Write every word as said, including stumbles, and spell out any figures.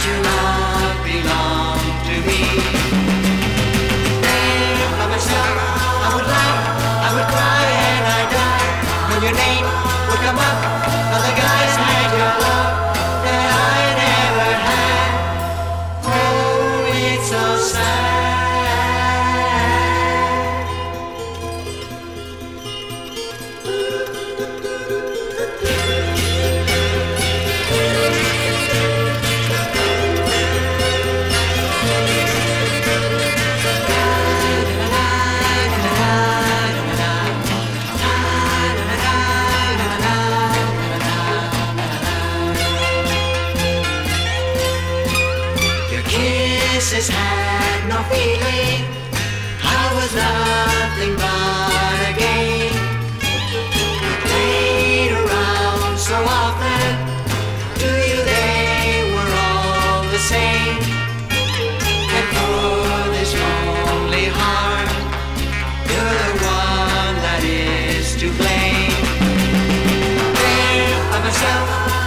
your love belong to me. There by myself, I would laugh, I would cry and I'd die when your name would come up. Other guys had your love that I never had. Oh, it's so sad. Kisses had no feeling. I was nothing but a game. We played around so often. To you they were all the same. And for this lonely heart, you're the one that is to blame. There by myself,